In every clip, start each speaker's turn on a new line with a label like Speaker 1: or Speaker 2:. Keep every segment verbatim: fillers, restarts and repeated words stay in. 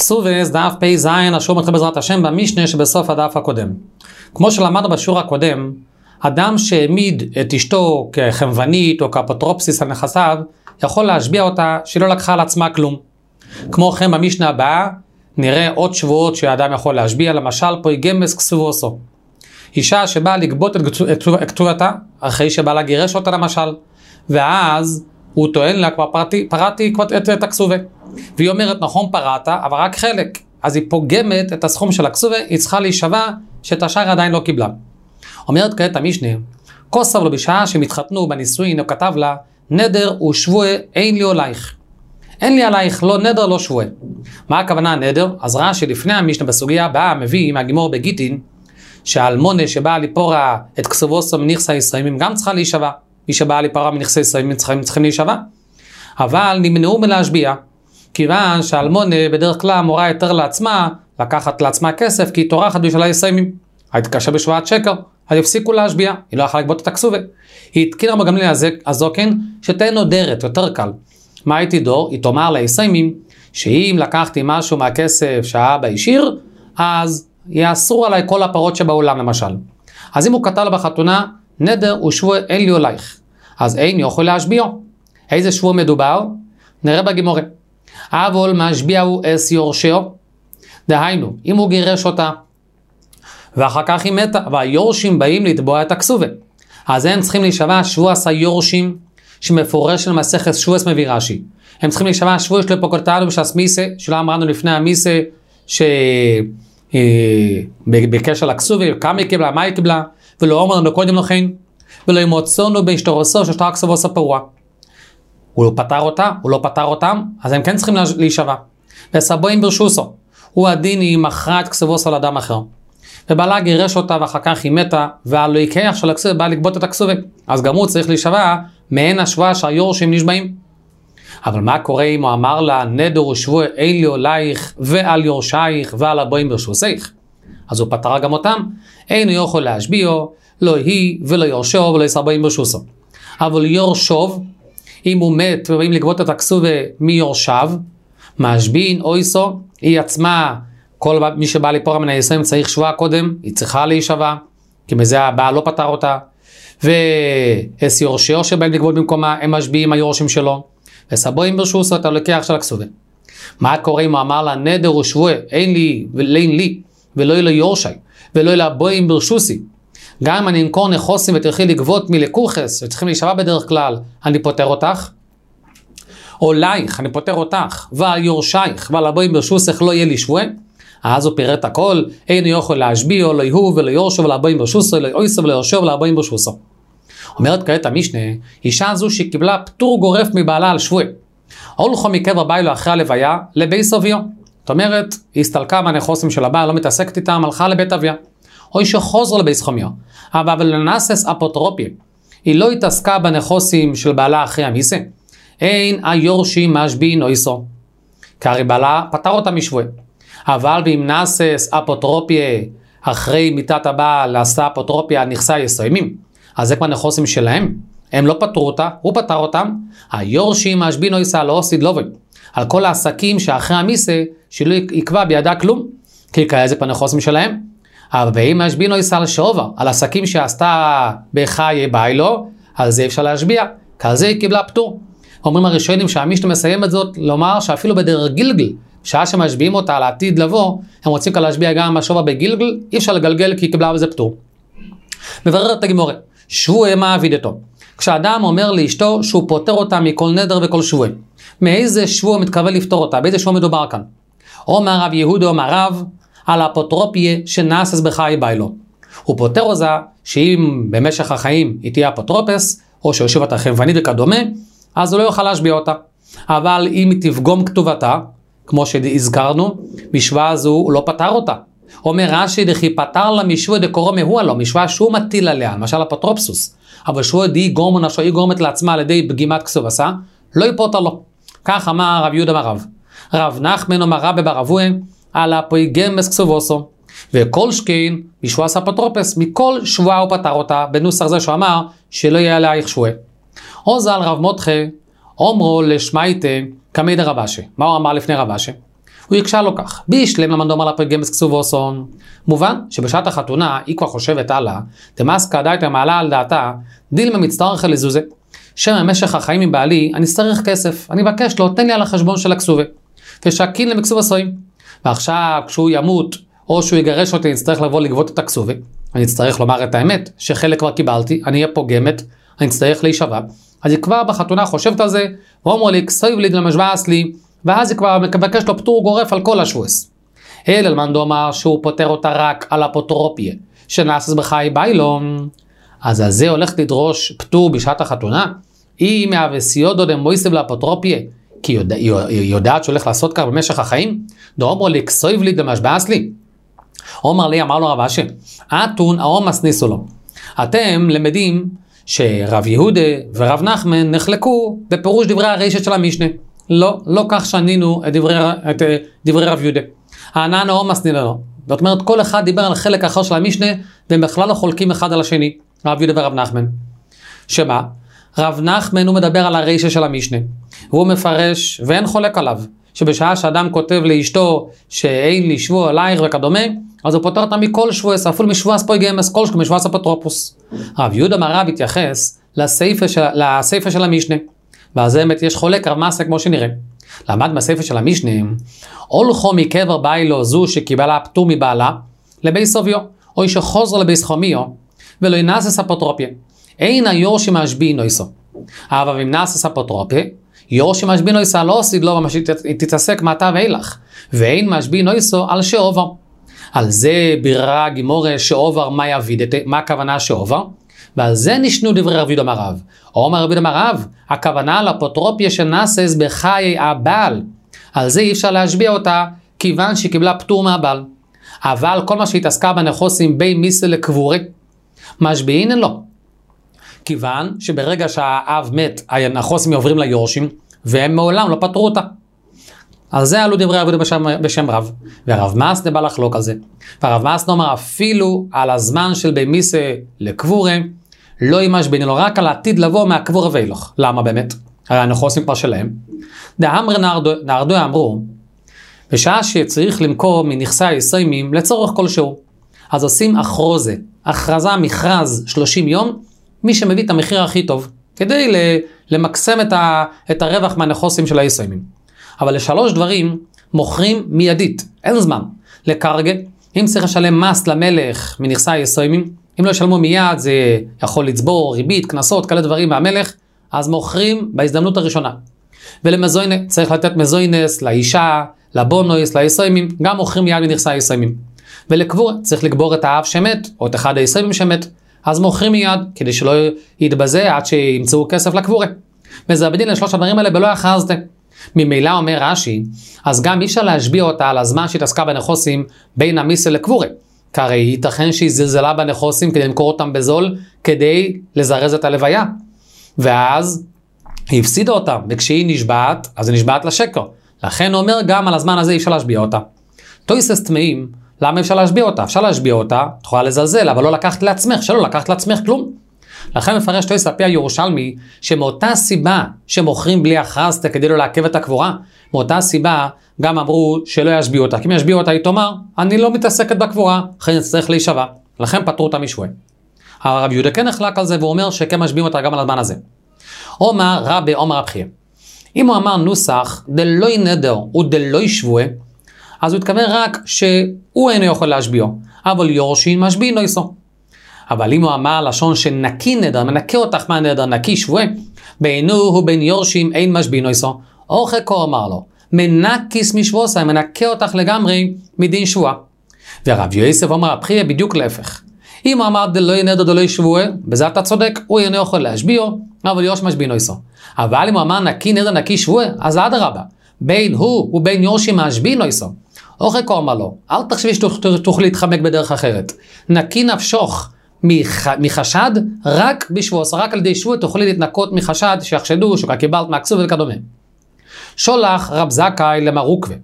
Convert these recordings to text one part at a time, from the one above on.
Speaker 1: כסובס דף פי זין, אשור מתחיל בעזרת השם במשנה שבסוף הדף הקודם. כמו שלמדנו בשיעור הקודם, אדם שהעמיד את אשתו כחמבנית או כאפוטרופסיס על נכסיו, יכול להשביע אותה שלא לקחה על עצמה כלום. כמו כן במשנה הבאה, נראה עוד שבועות שהאדם יכול להשביע, למשל פויגמס כסובוסו. אישה שבאה לגבות את כתובתה, אחרי שבאה לגירש אותה למשל, ואז הוא טוען לה, כבר פרעתי, פרעתי את, את הכסובה. והיא אומרת, נכון פרעת, אבל רק חלק. אז היא פוגמת את הסכום של הכסובה, היא צריכה להישבע שאת השאר עדיין לא קיבלה. אומרת כעת המשנה, כוסב לו בשעה שמתחתנו בנישואין, הוא כתב לה, נדר ושבוע אין לי עלייך. אין לי עלייך, לא נדר, לא שבוע. מה הכוונה נדר? אז ראה שלפני המשנה בסוגיה הבאה, מביא מהגימור בגיטין, שהאלמונה שבאה ליפורה את כסובוסו מנכסי ישראלים, גם צריכה להישבע. מי שבאה ליפורה מנכסי ישראלים צריכים, צריכים להישבע. אבל נמנעו מלהשביע. כיוון שהאלמונה בדרך כלל אמורה יותר לעצמה, לקחת לעצמה כסף, כי היא טורחת בשביל הישראלים. היית קשה בשבועת שקר, אז הפסיקו להשביע, היא לא יכולה לגבות את הכסובה. היא התקינה בגמליאל הזוקן, שתהיה נודרת, יותר קל. מה הייתי דור? היא תאמר לישראלים, שאם לקחתי משהו מהכסף שהאבא השאיר, אז יאסרו עליי כל הפרות שבעולם למשל. אז אם הוא כתב לה בחתונה, נדר ושבוע אין לי עלייך, אז אין יכול להשביע. איזה שבוע מדובר? נראה בגימורה. אבל משביע הוא אס יורשו, דהיינו, אם הוא גירש אותה, ואחר כך היא מתה, והיורשים באים לתבוע את הכסובה. אז הם צריכים להישבע שבוע עשה יורשים, שמפורש של מסכת שבועס מביא רש"י. הם צריכים להישבע שבוע שלו פוקולתנו בשעס מיסה, שלא אמרנו לפני המיסה, שבקשר לכסובה, כמה היא קיבלה, מה היא קיבלה, ולא אומרנו קודם לכן, ולא ימוצאנו באשתורסו ששתה הכסובו ספרוע. הוא לא פתר אותה, הוא לא פתר אותם, אז הם כן צריכים להישבע. וסבוים ברשוסו, הוא הדין היא מכרה את כסובו על אדם אחר. ובעלה גירש אותה ואחר כך היא מתה, והלא יקח של הכסובה בא לגבות את הכסובה. אז גם הוא צריך להישבע מעין השבועה שהיורשים נשבעים. אבל מה קורה אם הוא אמר לה, נדר ושבוע אין לי עלייך ועל יורשייך ועל הבוים ברשוסייך? אז הוא פתר גם אותם, אין הוא יכול להשביעו, לא היא ולא יורשו ולא יסרבעים ברשוסו. אבל יורשוב, אם הוא מת ובאים לגבות את הכסובה מיורשיו, משבין או איסו, היא עצמה, כל מי שבא ליפורה מן הישראלים צריך שבועה קודם, היא צריכה להישבע, כי מזה הבעל לא פתר אותה, ואס יורשו שבאים לגבות במקומה, הם משביעים היורשים שלו, וסבוים ברשוסו אתה לוקח של הכסובה. מה קורה אם הוא אמר לה, נדר ושבוע, אין לי ואין לי, ולא יהיה לו יורשי, ולא יהיה לו בוים ברשוסי. גם אם אני אמכור נכוסים ותלכי לגבות מלקוחס, שצריכים להישבע בדרך כלל, אני פותר אותך, או לייך, אני פותר אותך, ועל יורשייך, ועל הבוים ברשוסך לא יהיה לי שבוע, אז הוא פירט הכל, אין הוא יכול להשביע, לא יהוא ולא יורשו, ולא הבוים ברשוסו, לא יויסו ולא יורשו, ולא הבוים ברשוסו. אומרת כעת המשנה, אישה זו שקיבלה פטור גורף מבעלה על שבוע, הולכו מקבר ביילו אחרי הלוויה, לבי סוביו. זאת אומרת, היא הסתלקה מהנכוסים של הבעל, לא מתעסקת איתם, הלכה לבית אביה. או שחוזר לבית סכומיה. אבל לנסס אפוטרופיה, היא לא התעסקה בנכוסים של בעלה אחרי המיסה. אין היורשים משבין או איסו. כי הרי בעלה פטר אותה משבוע. אבל אם נסס אפוטרופיה אחרי מיתת הבעל, עשתה אפוטרופיה על נכסי הישראלים, אז זה כבר נכוסים שלהם. הם לא פטרו אותה, הוא פטר אותם. היורשים משבין או איסה לא עושים לובן. על כל העסקים שאחרי המיסה, שלא יקבע בידה כלום. כי כאלה זה כבר נכוסים שלהם. אבל ואם משבינו יסל שעובר, על עסקים שעשתה בחיי ביילו, על זה אפשר להשביע, כעל זה היא קיבלה פטור. אומרים הראשונים שהמשנה מסיים את זאת, לומר שאפילו בדרך גילגל, שעה שמשביעים אותה על העתיד לבוא, הם רוצים כאן להשביע גם מהשובה בגילגל, אי אפשר לגלגל כי היא קיבלה בזה פטור. מברר את הגמורה, שבוע מה אבידתו. כשאדם אומר לאשתו שהוא פותר אותה מכל נדר וכל שבוע, מאיזה שבוע מתכוון לפתור אותה, באיזה שבוע מדובר כאן? אומר רב יהודה אומר רב, על האפוטרופיה שנאסס בחיי ביילו. הוא פותר אותה שאם במשך החיים היא תהיה אפוטרופס, או שיושב אותה חמבנית וכדומה, אז הוא לא יוכל להשביע אותה. אבל אם היא תפגום כתובתה, כמו שהזכרנו, משוואה הזו הוא לא פתר אותה. אומר רש"י דכי פתר לה משוואה דקורו מהוע לו, משוואה שהוא מטיל עליה, למשל אפוטרופסוס, אבל שבועה די גורמו נפשו, היא גורמת לעצמה על ידי פגימת כתובתה, לא יפוטר לו. כך אמר רב יהודה אמר רב. רב נחמן אמר רבי בר אבוה, על הפויגמס כסובוסו, וכל שכן משבועס אפוטרופס, מכל שבועה הוא פתר אותה, בנוסח זה שהוא אמר שלא יהיה עלייך שבועה. עוז על רב מותחה, אומרו לשמייטה כמי דרב אשי. מה הוא אמר לפני רב אשי? הוא יקשה לו כך, בישלם למאן דאמר לה פגמס כסוב ועושון. מובן שבשעת החתונה היא כבר חושבת הלאה, דמאסקא דייתא מעלה על דעתה, דילמה מצטרך לזוזה, שבמשך החיים עם בעלי אני אצטרך כסף, אני מבקש לו, תן לי על החשבון של הכסובה, ושקין למכסוב עשויים. ועכשיו כשהוא ימות, או שהוא יגרש אותי, אני אצטרך לבוא לגבות את הכסובה, אני אצטרך לומר את האמת, שחלק כבר קיבלתי, אני אהיה פוגמת, אני אצטרך להישבע. אז היא כבר בחתונה חושבת על זה, ואומר לי, כסויב לי דלמשבעס לי, ואז היא כבר מבקש לו פטור גורף על כל השבועס. אל אלמן דאמר שהוא פותר אותה רק על אפוטרופיה, שנעשס בחי ביילום. אז על זה הולך לדרוש פטור בשעת החתונה, היא מהווסיודו דמויסב לאפוטרופיה, כי יודע, היא יודעת שהולך לעשות כך במשך החיים. דאמר לי, כסויב לי דלמשבעס לי. אומר לי, אמר לו רב אשי, אתון האומס ניסו לו. אתם למדים שרב יהודה ורב נחמן נחלקו בפירוש דברי הרשת של המשנה. לא, לא כך שנינו את דברי, את דברי רב יהודה. הענן האומס ניסו לו. זאת אומרת, כל אחד דיבר על חלק אחר של המשנה, והם בכלל לא חולקים אחד על השני, רב יהודה ורב נחמן. שמה? רב נחמן הוא מדבר על הרשת של המשנה, והוא מפרש, ואין חולק עליו, שבשעה שאדם כותב לאשתו שאין לי שבוע עלייך וכדומה, אז הוא פותר אותה מכל שבועס, אפילו משבועס פויגמס, כל שבוע משבועס אפוטרופוס. רב יהודה מרב התייחס לסייפה של, לסייפה של המשנה, ואז באמת יש חולק רב מסה כמו שנראה. למד מהסייפה של המשנה, הולכו מקבר ביילו זו שקיבלה פטור מבעלה, לבי סוביו, או שחוזר לבי סחומיו, ולא ינסס אפוטרופיה. אין היורשי משבי נויסו. אבל אם נאסס אפוטרופיה, יורשי משבי נויסו לא עושה לו ממש תתעסק מעתה ואילך, ואין משבי נויסו על שעובר. על זה ביררה גימורה שעובר מה יביד, מה הכוונה שעובר, ועל זה נשנו דברי רב יהודה מרב. אומר רב יהודה מרב, הכוונה לאפוטרופיה שנאסס בחיי הבעל, על זה אי אפשר להשביע אותה, כיוון שהיא קיבלה פטור מהבעל. אבל כל מה שהתעסקה בנכוסים בי מיסה לקבורה, משביעין אין לו. כיוון שברגע שהאב מת, הנכוסים עוברים ליורשים, והם מעולם לא פטרו אותה. על זה עלו דברי רב יהודה בשם, בשם רב, והרב מאסנה בא לחלוק על זה. והרב מאסנה אומר, אפילו על הזמן של בי מיסה לקבורה, לא ימשביעין לו, רק על העתיד לבוא מהקבורה ואילוך. למה באמת? הרי הנכוסים כבר שלהם. דאמר נרדו, נרדו אמרו, בשעה שצריך למכור מנכסי היסוימים לצורך כלשהו, אז עושים אחרוזה, הכרזה, מכרז שלושים יום, מי שמביא את המחיר הכי טוב, כדי למקסם את, ה, את הרווח מהנכוסים של היסוימים. אבל לשלוש דברים מוכרים מיידית, אין זמן. לקרגה, אם צריך לשלם מס למלך מנכסי היסוימים, אם לא ישלמו מיד זה יכול לצבור ריבית, כנסות, כאלה דברים מהמלך, אז מוכרים בהזדמנות הראשונה. ולמזוינה, צריך לתת מזוינס לאישה, לבונויס, ליסוימים, גם מוכרים מיד מנכסי היסוימים. ולקבור, צריך לקבור את האב שמת, או את אחד היסוימים שמת, אז מוכרים מיד, כדי שלא יתבזה עד שימצאו כסף לקבורה. וזה בדין לשלוש הדברים האלה בלא אחזתם. ממילא אומר רש"י, אז גם אי אפשר להשביע אותה על הזמן שהתעסקה בנכוסים בין המיסה לקבורה. כי הרי ייתכן שהיא זלזלה בנכוסים כדי למכור אותם בזול, כדי לזרז את הלוויה. ואז היא הפסידה אותם, וכשהיא נשבעת, אז היא נשבעת לשקר. לכן הוא אומר גם על הזמן הזה אי אפשר להשביע אותה. תויסס תמאים, למה אפשר להשביע אותה? אפשר להשביע אותה, תוכל לזלזל, אבל לא לקחת לעצמך, שלא לקחת לעצמך כלום. לכן מפרש תויס הפי הירושלמי, שמאותה סיבה שמוכרים בלי הכרזת כדי לא לעכב את הקבורה, מאותה סיבה גם אמרו שלא ישביעו אותה. כי אם ישביעו אותה, היא תאמר, אני לא מתעסקת בקבורה, אחרי נצטרך להישבע. לכן פטרו אותה משבועה. הרב יהודה כן נחלק על זה, והוא אומר שכן משביעים אותה גם על הזמן הזה. אומר רבי אומר הבחיר. אם הוא אמר נוסח, דלוי נדר ודלוי שבועה, אז הוא התכוון רק שהוא אינו יכול להשביעו, אבל יורשין משביעין נויסו. אבל אם הוא אמר לשון שנקי נדר, מנקה אותך מהנדר, נקי שבועה, בינו ובין יורשים אין משביעין נויסו. אורכו אמר לו, מנקיס משבועסה, מנקה אותך לגמרי מדין שבועה. והרב יוסף אומר הבחיר בדיוק להפך. אם הוא אמר דלוי נדר דלוי שבועה, בזה אתה צודק, הוא אינו יכול להשביעו, אבל יורש משביעין נויסו. אבל אם הוא אמר נקי נדר נקי שבועה, אז אדרבה, בין הוא ובין יורשים משביעין נויסו. אורכו אמר לו, אל תחשבי שתוכלי להתחמק בדרך אחרת. נקי נפשוך מח... מחשד רק בשבועס, רק על ידי שבוע תוכלי להתנקות מחשד שיחשדו שכבר קיבלת מהכסוב וכדומה. שולח רב זכאי למרוקווה.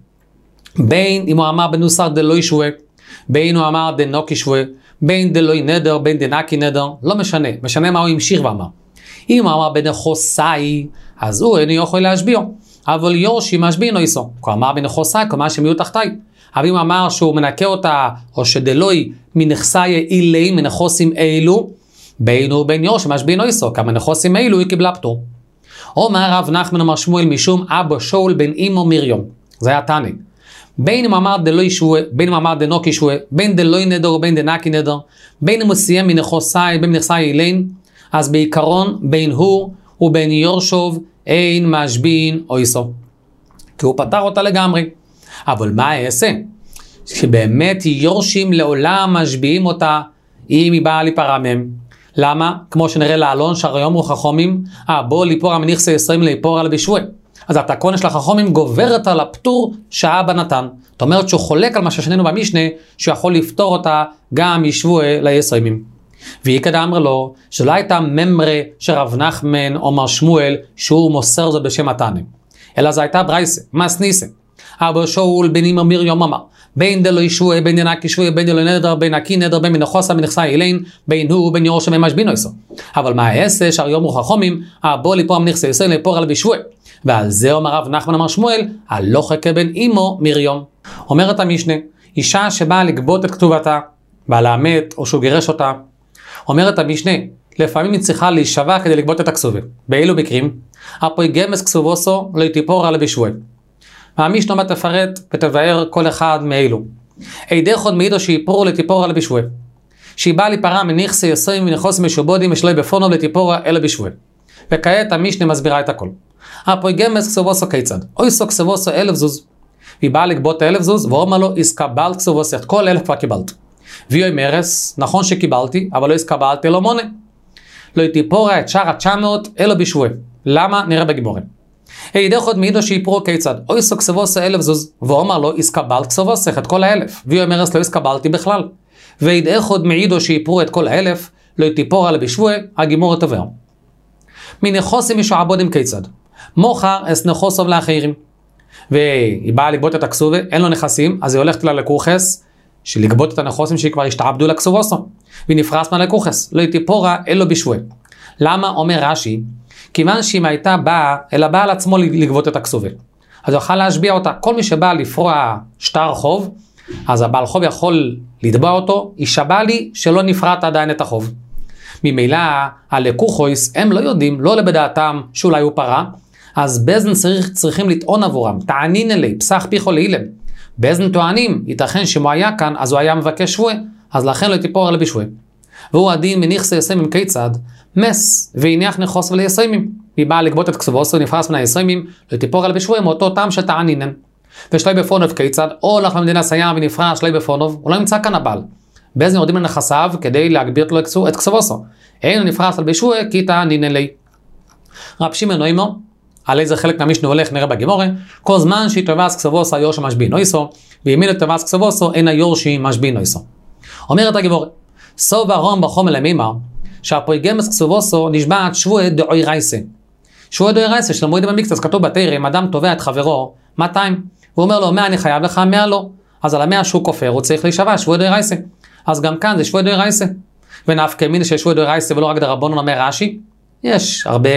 Speaker 1: בין אם הוא אמר בנוסח דלוי שבוע, בין הוא אמר דנוקי שבוע, בין דלוי נדר, בין דנקי נדר, לא משנה, משנה מה הוא המשיך ואמר. אם הוא אמר בנכוסי, אז הוא אינו יכול להשביעו. אבל יורשי משבין או איסו. כלומר בנכוסי, כלומר שהם יהיו תחתיי. אבל אם אמר שהוא מנקה אותה, או שדלוי מנכסי אילי, מנכוסים אילו, בין הוא בין יורשי משבין או איסו, כמה מנכוסים אילו היא קיבלה פטור. אומר רב נחמן אמר שמואל משום אבא שאול בן אימו מרים. זה היה תני. בין אם אמר דלוי שווה, בין אם אמר דנוקי שווה, בין דלוי נדר ובין דנקי נדר, בין אם הוא סיים מנכוסי, בין מנכסי אילין, אז בעיקרון בין הוא ובין יורשוב אין משבין או איסו. כי הוא פתר אותה לגמרי. אבל מה יעשה? שבאמת יורשים לעולם משביעים אותה אם היא באה להיפרע מהם. למה? כמו שנראה לעלון שהרי יאמרו חכמים, אה בוא ליפור המניחסה עשרים ליפור על בשווה. אז התקונה של החכמים גוברת על הפטור שהאבא נתן. זאת אומרת שהוא חולק על מה ששנינו במשנה, שהוא יכול לפתור אותה גם משבוע לעשרים. והיא כדה אמר לו, שלא הייתה ממרה שרב נחמן אומר שמואל, שהוא מוסר זאת בשם התנא. אלא זה הייתה ברייסה, מס ניסה. אבא שאול בן אימו מרים אמר, בין דלוי שבוע, בין דנקי שבוע, בין דלוי נדר, בין נקי נדר, בין מנכוסה מנכסי אילין, בין הוא, בין יורשם משבין איסו. אבל מה העשה שהרי יאמרו חכמים, בוא ליפור המניחסה ישראל ליפור על בשבוע. ועל זה אומר רב נחמן אמר שמואל, הלוך כבן אימו מרים. אומרת המשנה, אישה שבאה לגבות את כתובתה, באה לאמת או שהוא גירש אותה, אומרת המשנה, לפעמים היא צריכה להישבע כדי לגבות את הכסובה. באילו מקרים? הפויגמס כסובוסו לא תיפור על בשבוע. המשנה תפרט ותבאר כל אחד מאלו. עדי חוד מעידו שיפרו לתיפור על בשבוע. שהיא באה להיפרע מנכסי יסוים ונכוסים משובודים ושלוי בפונו לתיפור על בשבוע. וכעת המשנה מסבירה את הכל. הפויגמס כסובוסו כיצד? אויסו כסובוסו אלף זוז. והיא באה לגבות אלף זוז ואומר לו, הסקבלת כסובוסו, את כל אלף כבר קיבלת. ויהי מרס, נכון שקיבלתי, אבל לא הסקבלתי לא מונה. לא תיפורה את שאר ה-תשע מאות אלו בשבוע. למה? נראה בגיבורים. הידי חוד מעידו שיפרו כיצד, אוי סו כסבוסו אלף זוז, ואומר לו, הסקבלת כסבוסו את כל האלף. ויהי מרס לא הסקבלתי בכלל. והידי חוד מעידו שיפרו את כל האלף, לא תיפורה לבשבוע, הגימור תבואר. מנכוסים משועבודים כיצד. מוכר אס נכוסוב לאחרים. והיא באה לגבות את הכסובה, אין לו נכסים, אז היא הולכת לה לקוחס, שלגבות את הנכוסים שהיא כבר השתעבדו לכסובוסו, והיא נפרס מהלקוחס, לא תיפורה אלו בשבוע. למה? אומר רש"י, כיוון שאם הייתה באה, אלא באה על עצמו לגבות את הכסובה. אז הוא יוכל להשביע אותה, כל מי שבא לפרוע שטר חוב, אז הבעל חוב יכול לתבוע אותו, יישבע לי שלא נפרט עדיין את החוב. ממילא, הלקוחויס, הם לא יודעים, לא לבדעתם שאולי הוא פרה, אז בזן צריך, צריכים לטעון עבורם, תענין אלי, פסח פיחו לאילם. באזן טוענים, ייתכן שהוא היה כאן, אז הוא היה מבקש שבוע, אז לכן לא תיפור על בשבוע. והוא הדין מניחסי יסיימים כיצד, מס, והניח נכוס וליסיימים. היא באה לגבות את כסובוסו, נפרס מן היסיימים, לא תיפור על בשבוע, מאותו טעם שטענינן. ושלי בפונוב כיצד, או הולך למדינה סיים ונפרש שלי בפונוב, הוא לא נמצא כאן הבעל. באזן יורדים לנכסיו כדי להגביר לו את כסובוסו. אין הוא נפרס על בשבוע, כי טענינן לי. רב שמעון נוימו, על איזה חלק מהמשנה הולך נראה בגימורה, כל זמן שהיא תבס כסבוסו היורשי משבין אויסו, וימין תבס כסבוסו אין היורשי משבין אויסו. אומרת הגימורה, סוב הרום בחומל המימר, שהפויגמס כסבוסו נשבעת שבוע דעוי רייסה. שבוע דעוי רייסה של המועדים במקצת, כתוב בתרם, אדם תובע את חברו, מאתיים, הוא אומר לו, מאה אני חייב לך, מאה לא. אז על המאה שהוא כופר, הוא צריך להישבע שבוע דעוי רייסה. אז גם כאן זה שבוע דעוי רייסה. ונפקא מינה שיש שבוע דעוי רייסה ולא רק דרבנן אומר רש"י, יש הרבה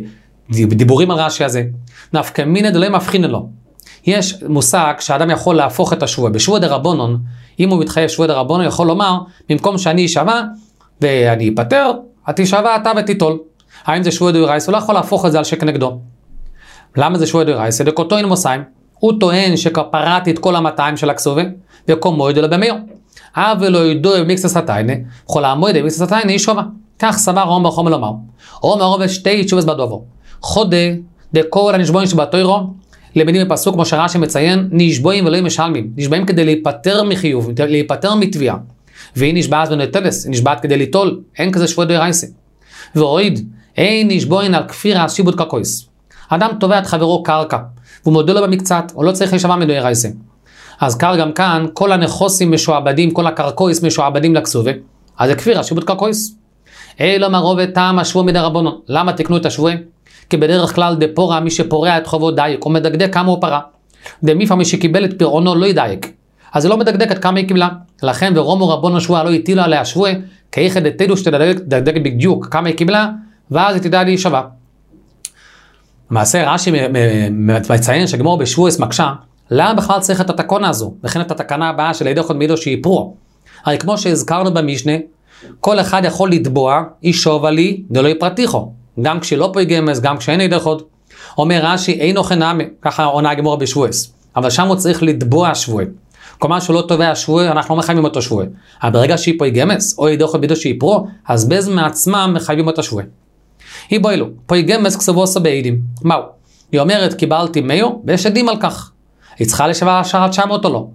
Speaker 1: דיבורים על רש"י הזה. נפקא מינה דלא מבחין לו. יש מושג שהאדם יכול להפוך את השבוע. בשבוע דרבנן, אם הוא מתחייב שבוע דרבנן, יכול לומר, במקום שאני אשבע ואני אפטר, את תשבע אתה ותיטול. האם זה שבוע דעוי רייסה? הוא לא יכול להפוך את זה על שכנגדו. למה זה שבוע דעוי רייסה? דקותו אין מוסיים. הוא טוען שכפרתי את כל המאתיים של הכסובה, וקומו ידו לבמיו. אבל לא ידעו במקצת התיינה, יכול לעמוד במקצת התיינה ישובה. כך סבר רום בחומל לומר. או מערוב שתי תשובס בדובו. חודה דכל הנשבועים שבתוירו, למינים בפסוק כמו שרש"י מציין, נשבועים ולא משלמים. נשבעים כדי להיפטר מחיוב, להיפטר מתביעה. והיא נשבעת ונטלס, היא נשבעת כדי ליטול, אין כזה שבוע דעוי רייסה. והוריד, אין נשבועים על כפירה שיבוד קרקויס. אדם תובע את חברו קרקע, והוא מודה לו במקצת, הוא לא צריך להישבע מדעוי רייסה. אז קר גם כאן, כל הנכוסים משועבדים, כל הקרקויס משועבדים לכסובה, אז זה כפירה שיבוד קרקויס. אלא מרובת טעם השבוע מדרבנן. למה תקנו את השבוע? כי בדרך כלל דפורה מי שפורע את חובו דייק, או מדקדק כמה הוא פרה. דמיפה מי שקיבל את פירעונו לא ידייק. אז זה לא מדקדק את כמה היא קיבלה. לכן ורומו רבון השבוע לא הטילו עליה שבוע, כי איך דתדו שתדקדק בדיוק כמה היא קיבלה, ואז היא תדע להישבע. למעשה רש"י מציין שגמור בשבועס מקשה, למה בכלל צריך את התקנה הזו, וכן את התקנה הבאה של ידי חוד מידו שיפרו? הרי כמו שהזכרנו במשנה, כל אחד יכול לתבוע, אישוב לי, דלא יפרטיחו, גם כשלא פויגמס, גם כשאין ידי חוד. אומר רש"י, אינו חינמי, ככה עונה הגמור בשבועס, אבל שם הוא צריך לתבוע שבוע. כלומר שהוא לא תובע שבוע, אנחנו לא מחייבים אותו שבוע. אבל ברגע שהיא פויגמס, או ידי חוד מידו שיפרו, אז בז מעצמם מחייבים אותו שבוע. היא בואי לו, פויגמס כסובוסו בעדים. מהו? היא אומרת, קיבלתי מאיו, ויש עדים על כך. היא צריכה לשווה שער תשע מאות או לא.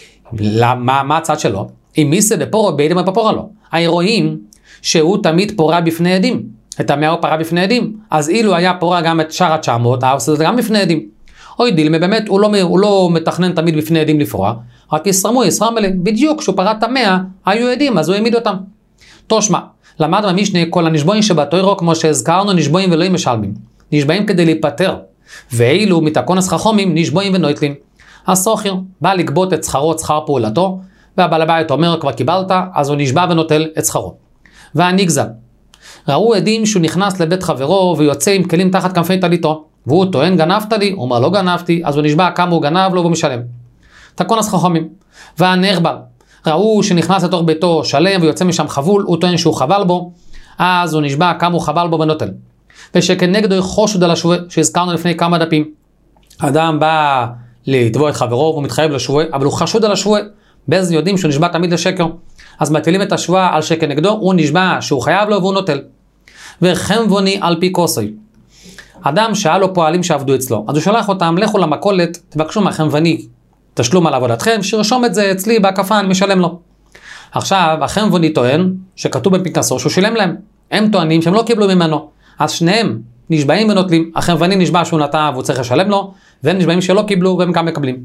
Speaker 1: מה, מה הצד שלו? אם מיסה דפורו בעדים בפפורה לו. רואים שהוא תמיד פורה בפני עדים. את המאה הוא פרה בפני עדים. אז אילו היה פורה גם את שער תשע מאות, אז זה גם בפני עדים. אוי דילמה, באמת, הוא לא, הוא לא מתכנן תמיד בפני עדים לפורה, רק ישרמו, ישרם מלא. בדיוק, כשהוא פרה את המאה, היו עדים, אז הוא העמיד אותם. תושמע, למד במשנה כל הנשבועים שבתוירו, כמו שהזכרנו, נשבועים ולא משלמים. נשבעים כדי להיפטר. ואילו מתקונס חכמים, נשבועים ונויטלים. הסוחר בא לגבות את שכרו, את שכר פעולתו, והבעל הבית אומר, כבר קיבלת, אז הוא נשבע ונוטל את שכרו. והנגזל. ראו עדים שהוא נכנס לבית חברו, ויוצא עם כלים תחת כנפי טליתו, והוא טוען, גנבת לי, הוא אומר, לא גנבתי, אז הוא נשבע כמה הוא גנב לו, והוא משלם. תקונס חכמים. והנרבל. ראו שנכנס לתוך ביתו שלם, ויוצא משם חבול, הוא טוען שהוא חבל בו, אז הוא נשבע כמה הוא חבל בו ונוטל. ושכנגדו חושד על השבוע, שהזכרנו לפני כמה דפים. אדם בא לתבוע את חברו, והוא מתחייב לשבוע, אבל הוא חשוד על השבוע. בז יודעים שהוא נשבע תמיד לשקר. אז מטילים את השבוע על שכנגדו, הוא נשבע שהוא חייב לו והוא נוטל. וחמבוני על פי כוסוי. אדם שהיה לו פועלים שעבדו אצלו, אז הוא שלח אותם, לכו למכולת, תבקשו מהחמבני תשלום על עבודתכם, שירשום את זה אצלי בהקפה, אני משלם לו. עכשיו, החמבוני טוען שכתוב בפנקסו שהוא שילם להם. הם טוענים שהם לא קיבלו ממנו. אז שניהם נשבעים ונוטלים. החמבני נשבע שהוא נטע והוא צריך לשלם לו, והם נשבעים שלא קיבלו והם גם מקבלים.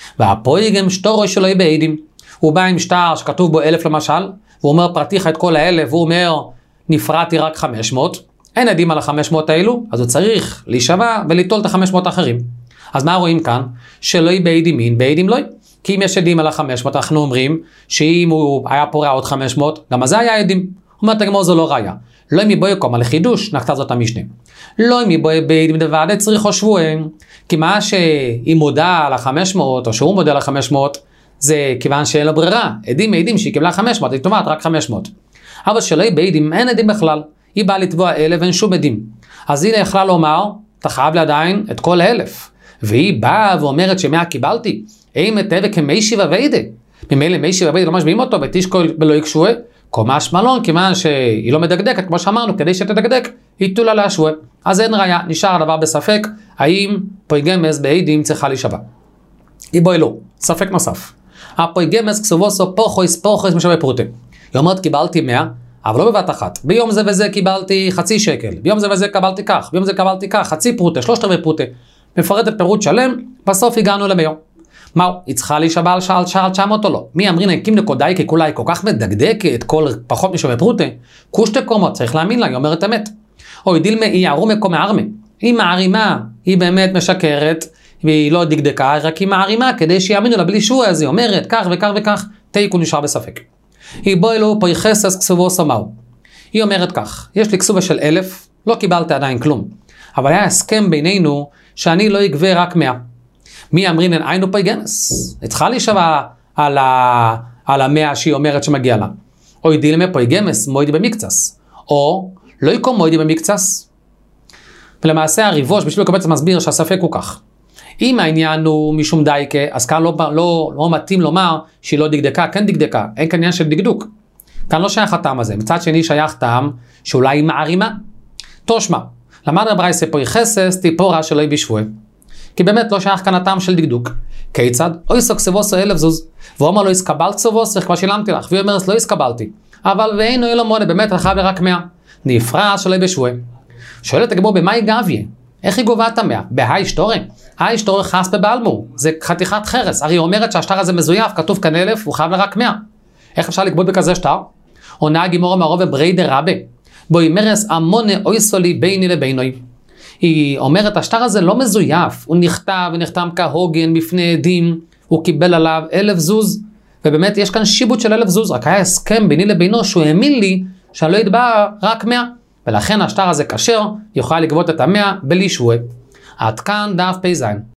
Speaker 1: והפויגם שטורו שלו יהיה בעדים. הוא בא עם שטר שכתוב בו אלף למשל, והוא אומר פרטיך את כל האלף, והוא אומר נפרעתי רק חמש מאות. אין עדים על ה-חמש מאות האלו, אז הוא צריך להישבע וליטול את ה-חמש מאות האחרים. אז מה רואים כאן? שלא יהיה בעדים מין, בעדים לא. כי אם יש עדים על ה-חמש מאות, אנחנו אומרים שאם הוא היה פורע עוד חמש מאות, גם אז היה עדים. אומרת הגמור זו לא ראיה. לא אם יבואי קום על חידוש, נקטה זאת המשנה. לא אם יבואי בעדים דבעד צריך או שבועים, כי מה שהיא מודה על ה-חמש מאות, או שהוא מודה על ה-חמש מאות, זה כיוון שאין לו ברירה. עדים מעידים שהיא קיבלה חמש מאות, היא תובעת רק חמש מאות. אבל שלא יהיה בעדים, אין עדים בכלל. היא באה לתבוע אלף, אין שום עדים. אז היא יכלה לומר, אתה חייב לעדיין את כל האלף. והיא באה ואומרת שמאה קיבלתי, אין מטבע כמי שיבה ועידה. ממילא מי שיבה ועידה לא משביעים אותו, ותשקול בלא יקשועה. קומש מלון, כיוון שהיא לא מדקדקת, כמו שאמרנו, כדי שתדקדק, היא תולה להשווה. אז אין ראיה, נשאר הדבר בספק, האם פויגמס בעדים צריכה להישבע. היא בואי לא, ספק נוסף. הפויגמס כסובוסו פורחויס פורחויס משווה פרוטה. היא אומרת, קיבלתי מאה, אבל לא בבת אחת. ביום זה וזה קיבלתי חצי שקל, ביום זה וזה קבלתי כך, ביום זה קבלתי כך, חצי פרוטה, שלושת רבעי פרוטה. מפרטת פירוט שלם, בסוף הגענו למיום. מה, היא צריכה להישבע על שער שער תשע מאות או לא? מי אמרין, הקים נקודאי ככולה היא כל כך מדקדקת, כל פחות משווה פרוטה, קושטה קומות, צריך להאמין לה, היא אומרת אמת. או דילמה, היא יערו מקום מערמה. היא מערימה, היא באמת משקרת, והיא לא דקדקה, רק היא מערימה, כדי שיאמינו לה בלי שהוא, אז היא אומרת, כך וכך וכך, תיק הוא נשאר בספק. היא בואי לו פריחסס כסובו סמאו. היא אומרת כך, יש לי כסובה של אלף, לא קיבלתי עדיין כלום. אבל היה הסכם בינינו, שאני לא אגבה רק מאה. מי אמרין אין היינו פויגמס? צריכה להישבע על, ה... על המאה שהיא אומרת שמגיע לה. או ידילמה פויגמס, מוידי במקצס. או לא יקום מוידי במקצס. ולמעשה הריבוש, בשביל לקבל את המסביר שהספק הוא כך. אם העניין הוא משום דייקה, אז כאן לא, לא, לא מתאים לומר שהיא לא דקדקה, כן דקדקה, אין כאן עניין של דקדוק. כאן לא שייך הטעם הזה. מצד שני שייך טעם שאולי היא מערימה. תושמע, למד רברייסה פריחסס טיפורה שלא היא בשבוע. כי באמת לא שייך כאן הטעם של דקדוק. כיצד? אוי סו כסבוסו אלף זוז. והוא אומר לו, הסקבלת כסבוסו, כבר שילמתי לך. והיא אומרת, לא הסקבלתי. אבל ואינו אלו מונה, באמת רחב רק מאה. נפרע שלא היא בשבוע. שואלת הגבור, במה היא גביה? איך היא גובה את המאה? בהי שטורי. היי שטורי חס בבלמו. זה חתיכת חרס. הרי היא אומרת שהשטר הזה מזויף, כתוב כאן אלף, הוא חייב לרק מאה. איך אפשר לגבות בכזה שטר? עונה גימורה מערוב בריידר רבה. בו ימרס המונה אויסולי ביני לבינוי. היא אומרת, השטר הזה לא מזויף, הוא נכתב ונחתם כהוגן בפני עדים, הוא קיבל עליו אלף זוז, ובאמת יש כאן שיבוט של אלף זוז, רק היה הסכם ביני לבינו שהוא האמין לי שאני לא יתבע רק מאה, ולכן השטר הזה כשר, יוכל לגבות את המאה בלי שבוע. עד כאן דף פ"ז.